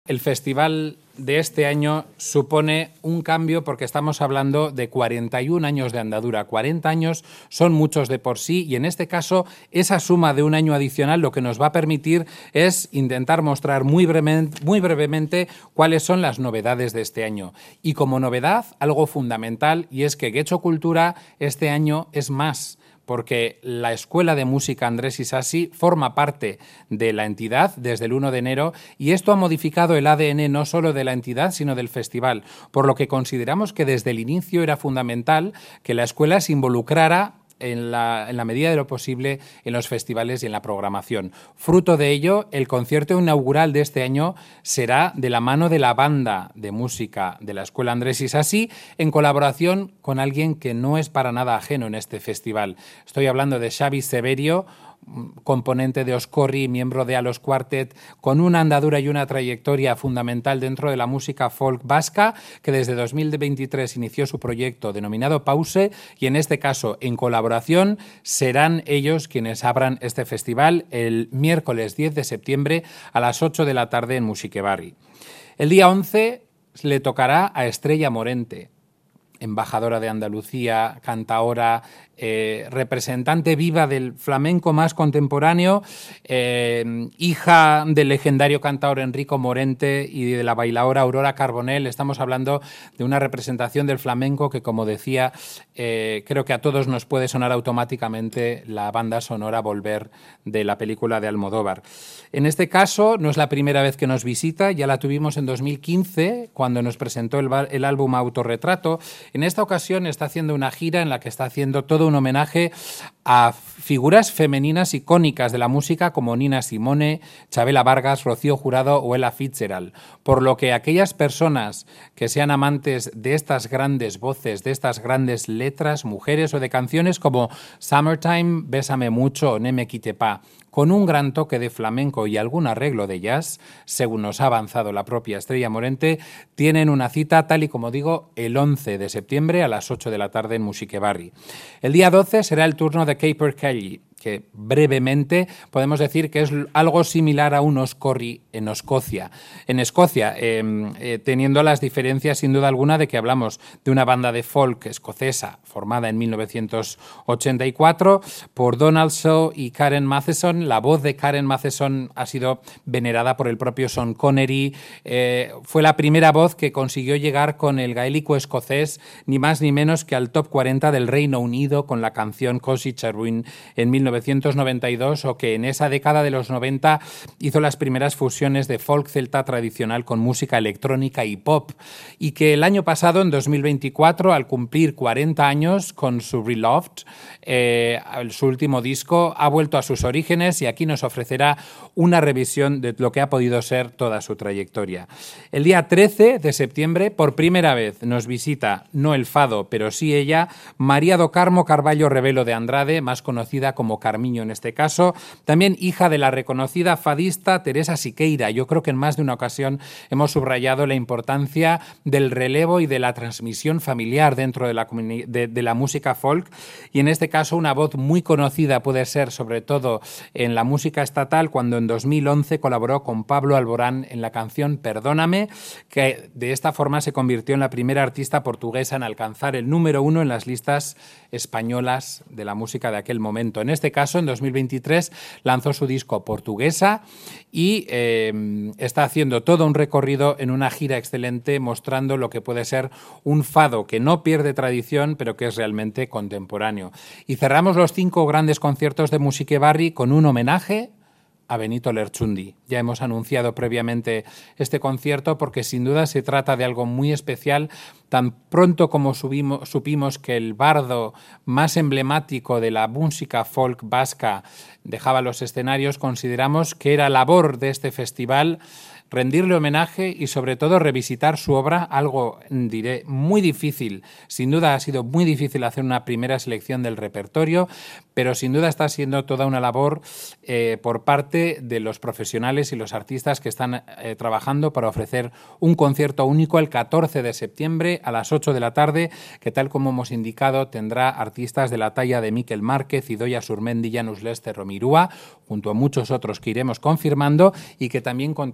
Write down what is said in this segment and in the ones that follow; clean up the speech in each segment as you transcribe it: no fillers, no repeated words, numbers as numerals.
El festival de este año supone un cambio porque estamos hablando de 41 años de andadura. 40 años son muchos de por sí y en este caso esa suma de un año adicional lo que nos va a permitir es intentar mostrar muy brevemente cuáles son las novedades de este año. Y como novedad, algo fundamental, y es que Getxo Cultura este año es más, porque la Escuela de Música Andrés Isasi forma parte de la entidad desde el 1 de enero y esto ha modificado el ADN no solo de la entidad, sino del festival, por lo que consideramos que desde el inicio era fundamental que la escuela se involucrara en la medida de lo posible en los festivales y en la programación. Fruto de ello, el concierto inaugural de este año será de la mano de la banda de música de la Escuela Andrés Isasi en colaboración con alguien que no es para nada ajeno en este festival. Estoy hablando de Xavi Severio, componente de Oscorri, miembro de Alos Quartet, con una andadura y una trayectoria fundamental dentro de la música folk vasca, que desde 2023 inició su proyecto denominado Pause y en este caso, en colaboración, serán ellos quienes abran este festival el miércoles 10 de septiembre a las 8 de la tarde en Musiquebarri. El día 11 le tocará a Estrella Morente, embajadora de Andalucía, cantaora, representante viva del flamenco más contemporáneo, hija del legendario cantaor Enrico Morente y de la bailaora Aurora Carbonell. Estamos hablando de una representación del flamenco que, como decía, creo que a todos nos puede sonar automáticamente la banda sonora Volver de la película de Almodóvar. En este caso, no es la primera vez que nos visita, ya la tuvimos en 2015, cuando nos presentó el álbum Autorretrato. En esta ocasión está haciendo una gira en la que está haciendo todo un homenaje a figuras femeninas icónicas de la música como Nina Simone, Chabela Vargas, Rocío Jurado o Ella Fitzgerald. Por lo que aquellas personas que sean amantes de estas grandes voces, de estas grandes letras, mujeres o de canciones como Summertime, Bésame Mucho o Ne me quite pa, con un gran toque de flamenco y algún arreglo de jazz, según nos ha avanzado la propia Estrella Morente, tienen una cita, tal y como digo, el 11 de septiembre a las 8 de la tarde en Musiquebarri. El día 12 será el turno de Caper Kelly, que brevemente podemos decir que es algo similar a un Oscorri en Escocia. En Escocia, teniendo las diferencias sin duda alguna de que hablamos de una banda de folk escocesa formada en 1984 por Donald Shaw y Karen Matheson. La voz de Karen Matheson ha sido venerada por el propio Sean Connery. Fue la primera voz que consiguió llegar con el gaélico escocés ni más ni menos que al top 40 del Reino Unido con la canción Cosi Cherwin en 1992, o que en esa década de los 90 hizo las primeras fusiones de folk celta tradicional con música electrónica y pop, y que el año pasado, en 2024, al cumplir 40 años con su Reloved, su último disco, ha vuelto a sus orígenes y aquí nos ofrecerá una revisión de lo que ha podido ser toda su trayectoria. El día 13 de septiembre, por primera vez, nos visita, no el fado, pero sí ella, María do Carmo Carballo Rebelo de Andrade, más conocida como Carmiño en este caso, también hija de la reconocida fadista Teresa Siqueira. Yo creo que en más de una ocasión hemos subrayado la importancia del relevo y de la transmisión familiar dentro de la música folk, y en este caso una voz muy conocida puede ser sobre todo en la música estatal, cuando en 2011 colaboró con Pablo Alborán en la canción Perdóname, que de esta forma se convirtió en la primera artista portuguesa en alcanzar el número 1 en las listas españolas de la música de aquel momento. En este caso, en 2023, lanzó su disco Portuguesa y está haciendo todo un recorrido en una gira excelente, mostrando lo que puede ser un fado que no pierde tradición, pero que es realmente contemporáneo. Y cerramos los 5 grandes conciertos de Musiquebarri con un homenaje a Benito Lerchundi. Ya hemos anunciado previamente este concierto porque sin duda se trata de algo muy especial. Tan pronto como supimos que el bardo más emblemático de la música folk vasca dejaba los escenarios, consideramos que era labor de este festival rendirle homenaje y sobre todo revisitar su obra, algo, diré, muy difícil. Sin duda ha sido muy difícil hacer una primera selección del repertorio, pero sin duda está siendo toda una labor por parte de los profesionales y los artistas que están trabajando para ofrecer un concierto único el 14 de septiembre a las 8 de la tarde, que tal como hemos indicado tendrá artistas de la talla de Miquel Márquez, Idoia Surmendi, Janus Lester Romirúa, junto a muchos otros que iremos confirmando, y que también contará con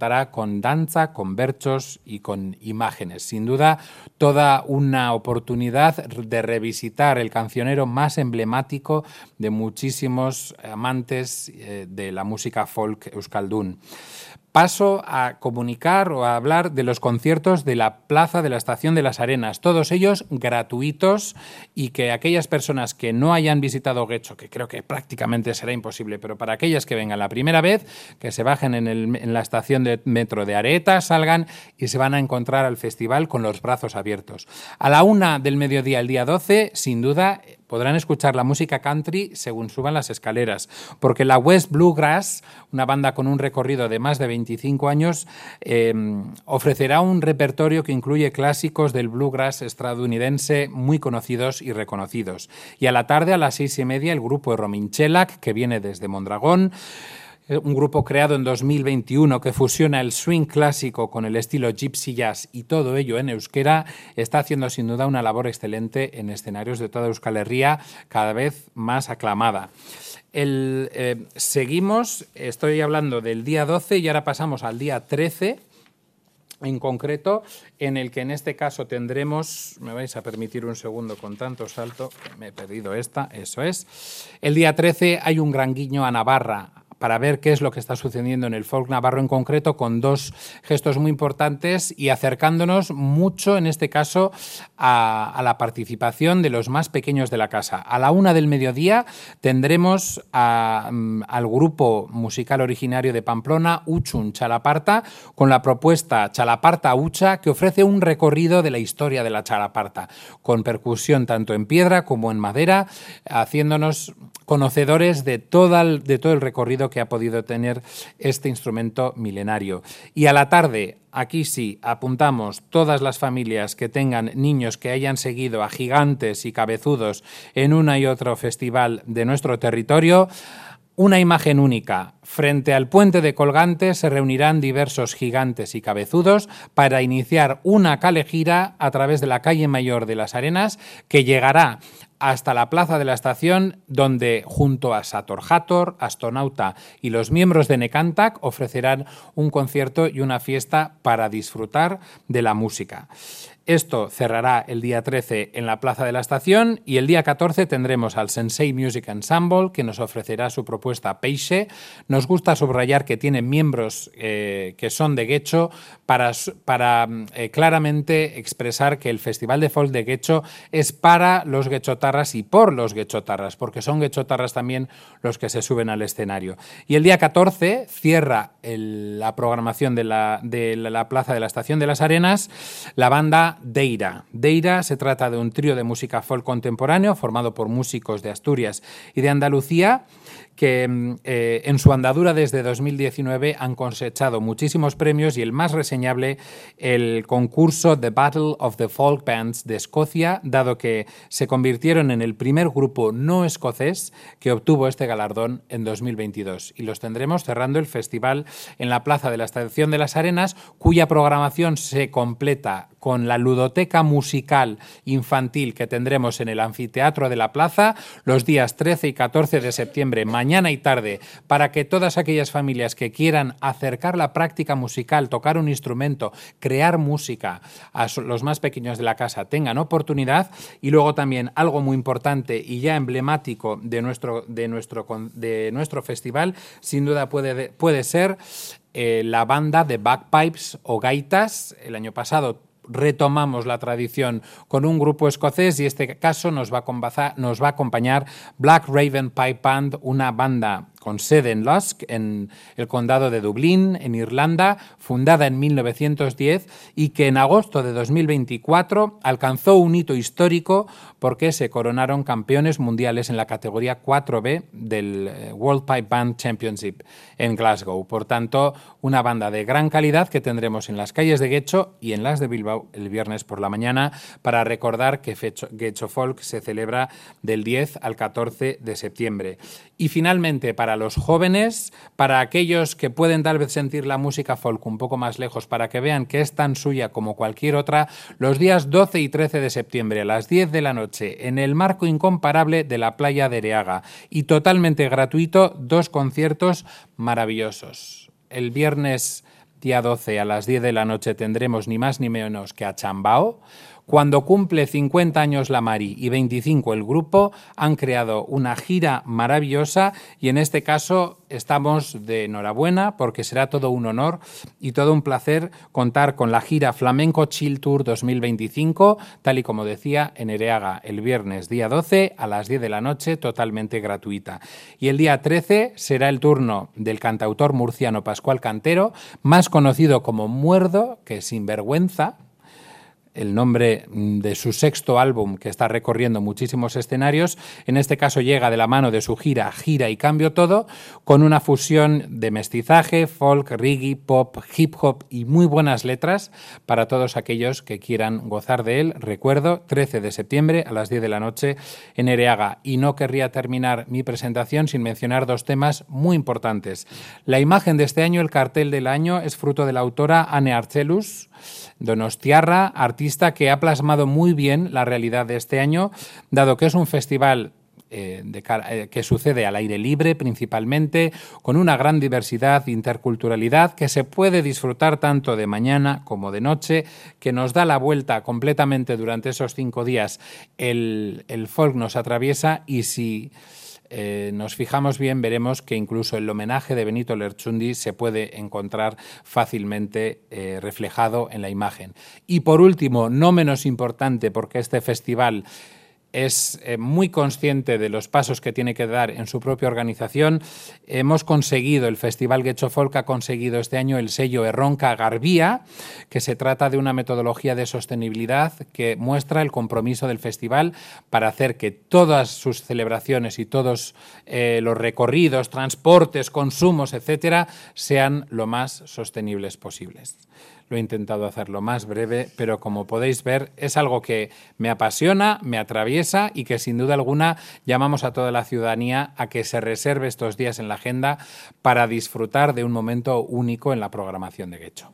con danza, con berchos y con imágenes. Sin duda, toda una oportunidad de revisitar el cancionero más emblemático de muchísimos amantes de la música folk euskaldun. Paso a comunicar o a hablar de los conciertos de la Plaza de la Estación de las Arenas, todos ellos gratuitos, y que aquellas personas que no hayan visitado Getxo, que creo que prácticamente será imposible, pero para aquellas que vengan la primera vez, que se bajen en la estación de metro de Areta, salgan y se van a encontrar al festival con los brazos abiertos. A la 1 del mediodía, el día 12, sin duda, podrán escuchar la música country según suban las escaleras, porque la West Bluegrass, una banda con un recorrido de más de 25 años, ofrecerá un repertorio que incluye clásicos del bluegrass estadounidense muy conocidos y reconocidos. Y a la tarde, a las 6:30, el grupo Rominchelak, que viene desde Mondragón, un grupo creado en 2021 que fusiona el swing clásico con el estilo gypsy jazz y todo ello en euskera, está haciendo sin duda una labor excelente en escenarios de toda Euskal Herria, cada vez más aclamada. Seguimos, estoy hablando del día 12 y ahora pasamos al día 13, en concreto, en el que en este caso tendremos, me vais a permitir un segundo con tanto salto, que me he perdido esta, eso es. El día 13 hay un gran guiño a Navarra, para ver qué es lo que está sucediendo en el folk navarro en concreto, con dos gestos muy importantes y acercándonos mucho, en este caso, a la participación de los más pequeños de la casa. A la 1 del mediodía tendremos al grupo musical originario de Pamplona, Uchun Chalaparta, con la propuesta Chalaparta Ucha, que ofrece un recorrido de la historia de la Chalaparta, con percusión tanto en piedra como en madera, haciéndonos conocedores de todo el recorrido que ha podido tener este instrumento milenario. Y a la tarde, aquí sí, apuntamos todas las familias que tengan niños que hayan seguido a gigantes y cabezudos en una y otro festival de nuestro territorio. Una imagen única. Frente al puente de Colgantes se reunirán diversos gigantes y cabezudos para iniciar una calejira a través de la calle Mayor de las Arenas, que llegará hasta la plaza de la estación, donde junto a Sator Hator, Astonauta y los miembros de Necantac ofrecerán un concierto y una fiesta para disfrutar de la música. Esto cerrará el día 13 en la plaza de la estación y el día 14 tendremos al Sensei Music Ensemble, que nos ofrecerá su propuesta Peixe. Nos gusta subrayar que tiene miembros que son de Getxo para claramente expresar que el Festival de Folk de Getxo es para los guechotarras y por los guechotarras, porque son guechotarras también los que se suben al escenario. Y el día 14 cierra la programación de la plaza de la Estación de las Arenas la banda Deira. Deira se trata de un trío de música folk contemporáneo formado por músicos de Asturias y de Andalucía, que en su andadura desde 2019 han cosechado muchísimos premios, y el más reseñable, el concurso The Battle of the Folk Bands de Escocia, dado que se convirtieron en el primer grupo no escocés que obtuvo este galardón en 2022. Y los tendremos cerrando el festival en la Plaza de la Estación de las Arenas, cuya programación se completa con la ludoteca musical infantil que tendremos en el anfiteatro de la plaza los días 13 y 14 de septiembre, mañana y tarde, para que todas aquellas familias que quieran acercar la práctica musical, tocar un instrumento, crear música a los más pequeños de la casa tengan oportunidad. Y luego también algo muy importante y ya emblemático de nuestro festival, sin duda puede ser la banda de bagpipes o gaitas. El año pasado retomamos la tradición con un grupo escocés y este caso nos va a acompañar Black Raven Pipe Band, una banda con sede en Lusk, en el condado de Dublín, en Irlanda, fundada en 1910 y que en agosto de 2024 alcanzó un hito histórico porque se coronaron campeones mundiales en la categoría 4B del World Pipe Band Championship en Glasgow. Por tanto, una banda de gran calidad que tendremos en las calles de Getxo y en las de Bilbao el viernes por la mañana, para recordar que Getxo Folk se celebra del 10 al 14 de septiembre. Y finalmente, para los jóvenes, para aquellos que pueden tal vez sentir la música folk un poco más lejos, para que vean que es tan suya como cualquier otra, los días 12 y 13 de septiembre a las 10 de la noche, en el marco incomparable de la playa de Ereaga, y totalmente gratuito, dos conciertos maravillosos. El viernes día 12 a las 10 de la noche tendremos ni más ni menos que a Chambao. Cuando cumple 50 años la Mari y 25 el grupo, han creado una gira maravillosa y en este caso estamos de enhorabuena porque será todo un honor y todo un placer contar con la gira Flamenco Chill Tour 2025, tal y como decía, en Ereaga el viernes día 12 a las 10 de la noche, totalmente gratuita. Y el día 13 será el turno del cantautor murciano Pascual Cantero, más conocido como Muerdo, que Sinvergüenza, el nombre de su sexto álbum que está recorriendo muchísimos escenarios. En este caso llega de la mano de su gira Gira y Cambio Todo, con una fusión de mestizaje, folk, reggae, pop, hip hop y muy buenas letras para todos aquellos que quieran gozar de él. Recuerdo, 13 de septiembre a las 10 de la noche en Ereaga. Y no querría terminar mi presentación sin mencionar dos temas muy importantes. La imagen de este año, el cartel del año, es fruto de la autora Ane Arcelus, donostiarra, artista que ha plasmado muy bien la realidad de este año, dado que es un festival que sucede al aire libre principalmente, con una gran diversidad, interculturalidad, que se puede disfrutar tanto de mañana como de noche, que nos da la vuelta completamente durante esos 5 días. El folk nos atraviesa y si nos fijamos bien, veremos que incluso el homenaje de Benito Lerchundi se puede encontrar fácilmente reflejado en la imagen. Y por último, no menos importante, porque este festival es muy consciente de los pasos que tiene que dar en su propia organización. Hemos conseguido, el Festival Getxo Folk ha conseguido este año el sello Erronka Garbia, que se trata de una metodología de sostenibilidad que muestra el compromiso del festival para hacer que todas sus celebraciones y todos los recorridos, transportes, consumos, etcétera, sean lo más sostenibles posibles. Lo he intentado hacer lo más breve, pero como podéis ver, es algo que me apasiona, me atraviesa y que sin duda alguna llamamos a toda la ciudadanía a que se reserve estos días en la agenda para disfrutar de un momento único en la programación de Getxo.